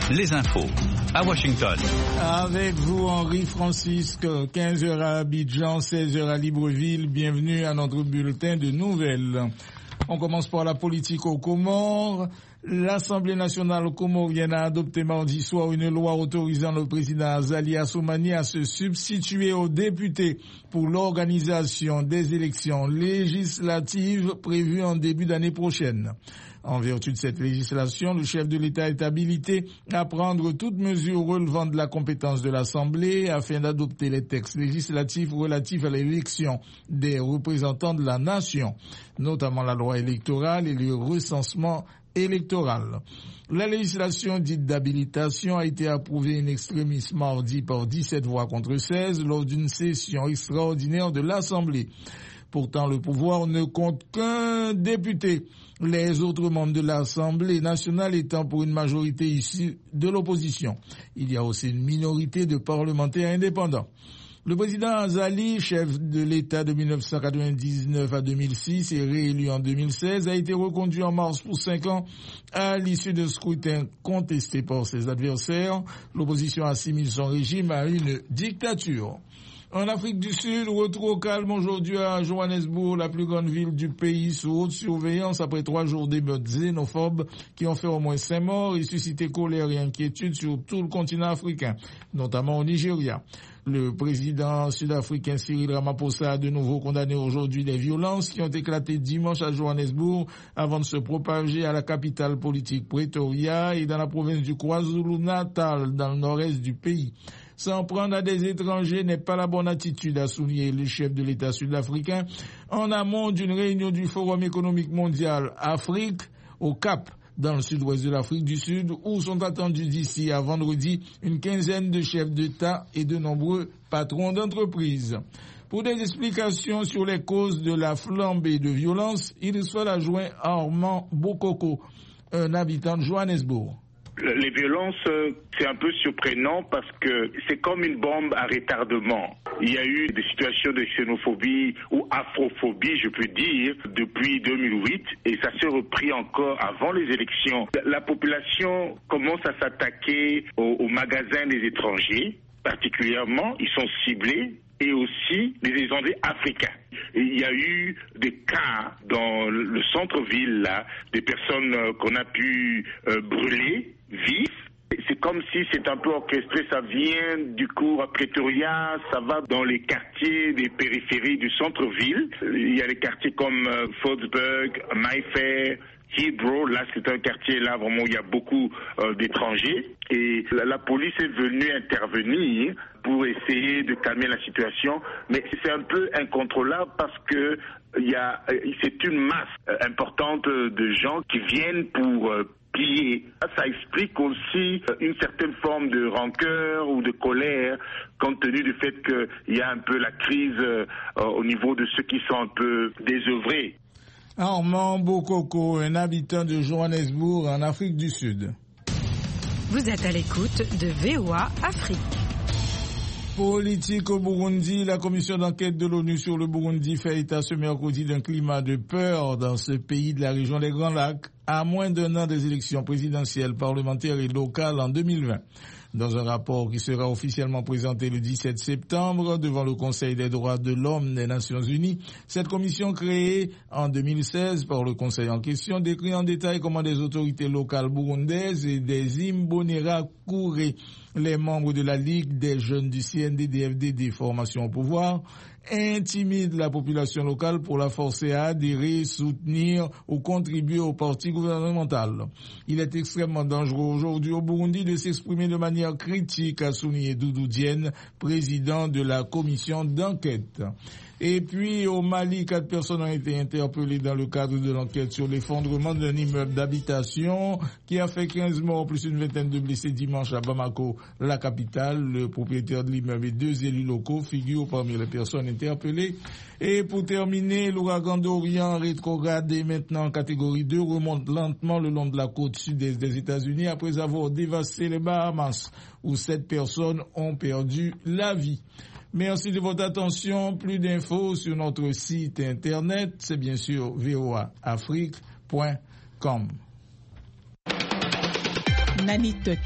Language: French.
les infos à Washington. Avec vous, Henri Francisque, 15h à Abidjan, 16h à Libreville. Bienvenue à notre bulletin de nouvelles. On commence par la politique aux Comores. L'Assemblée nationale comorienne a adopté mardi soir une loi autorisant le président Azali Assoumani à se substituer aux députés pour l'organisation des élections législatives prévues en début d'année prochaine. En vertu de cette législation, le chef de l'État est habilité à prendre toute mesure relevant de la compétence de l'Assemblée afin d'adopter les textes législatifs relatifs à l'élection des représentants de la nation, notamment la loi électorale et le recensement électoral. La législation dite d'habilitation a été approuvée in extremis mardi par 17 voix contre 16 lors d'une session extraordinaire de l'Assemblée. Pourtant, le pouvoir ne compte qu'un député, les autres membres de l'Assemblée nationale étant pour une majorité issue de l'opposition. Il y a aussi une minorité de parlementaires indépendants. Le président Azali, chef de l'État de 1999 à 2006 et réélu en 2016, a été reconduit en mars pour 5 ans à l'issue de scrutins contestés par ses adversaires. L'opposition assimile son régime à une dictature. En Afrique du Sud, retour au calme aujourd'hui à Johannesburg, la plus grande ville du pays, sous haute surveillance après 3 jours d'émeutes xénophobes qui ont fait au moins 5 morts et suscité colère et inquiétude sur tout le continent africain, notamment au Nigeria. Le président sud-africain Cyril Ramaphosa a de nouveau condamné aujourd'hui les violences qui ont éclaté dimanche à Johannesburg avant de se propager à la capitale politique Pretoria et dans la province du KwaZulu-Natal, dans le nord-est du pays. S'en prendre à des étrangers n'est pas la bonne attitude, a souligné le chef de l'État sud-africain en amont d'une réunion du Forum économique mondial Afrique au Cap, dans le sud-ouest de l'Afrique du Sud, où sont attendus d'ici à vendredi une quinzaine de chefs d'État et de nombreux patrons d'entreprises. Pour des explications sur les causes de la flambée de violence, il soit adjoint Armand Bokoko, un habitant de Johannesburg. Les violences, c'est un peu surprenant parce que c'est comme une bombe à retardement. Il y a eu des situations de xénophobie ou afrophobie, je peux dire, depuis 2008 et ça s'est repris encore avant les élections. La population commence à s'attaquer aux magasins des étrangers, particulièrement, ils sont ciblés, et aussi des étrangers africains. Il y a eu des cas dans le centre-ville, là, des personnes qu'on a pu brûler vifs. C'est comme si c'est un peu orchestré, ça vient du cours à Pretoria, ça va dans les quartiers des périphéries du centre-ville. Il y a des quartiers comme Fordsburg, Mayfair, Heathrow, là c'est un quartier là vraiment où il y a beaucoup d'étrangers et la police est venue intervenir pour essayer de calmer la situation, mais c'est un peu incontrôlable parce que c'est une masse importante de gens qui viennent pour piller. Ça explique aussi une certaine forme de rancœur ou de colère compte tenu du fait qu'il y a un peu la crise au niveau de ceux qui sont un peu désœuvrés. Armand Bokoko, un habitant de Johannesburg en Afrique du Sud. Vous êtes à l'écoute de VOA Afrique. Politique au Burundi, la commission d'enquête de l'ONU sur le Burundi fait état ce mercredi d'un climat de peur dans ce pays de la région des Grands Lacs, à moins d'un an des élections présidentielles, parlementaires et locales en 2020. Dans un rapport qui sera officiellement présenté le 17 septembre devant le Conseil des droits de l'homme des Nations Unies, cette commission créée en 2016 par le Conseil en question décrit en détail comment des autorités locales burundaises et des Imbonerakure, les membres de la Ligue des jeunes du CNDD-FDD formation au pouvoir, intimident la population locale pour la forcer à adhérer, soutenir ou contribuer au parti gouvernemental. Il est extrêmement dangereux aujourd'hui au Burundi de s'exprimer de manière critique, a souligné Doudou Diène, président de la commission d'enquête. Et puis au Mali, 4 personnes ont été interpellées dans le cadre de l'enquête sur l'effondrement d'un immeuble d'habitation qui a fait 15 morts plus une vingtaine de blessés dimanche à Bamako, la capitale. Le propriétaire de l'immeuble et 2 élus locaux figurent parmi les personnes interpellées. Et pour terminer, l'ouragan d'Orient rétrogradé maintenant en catégorie 2 remonte lentement le long de la côte sud-est des États-Unis après avoir dévasté les Bahamas où 7 personnes ont perdu la vie. Merci de votre attention. Plus d'infos sur notre site internet, c'est bien sûr voaafrique.com.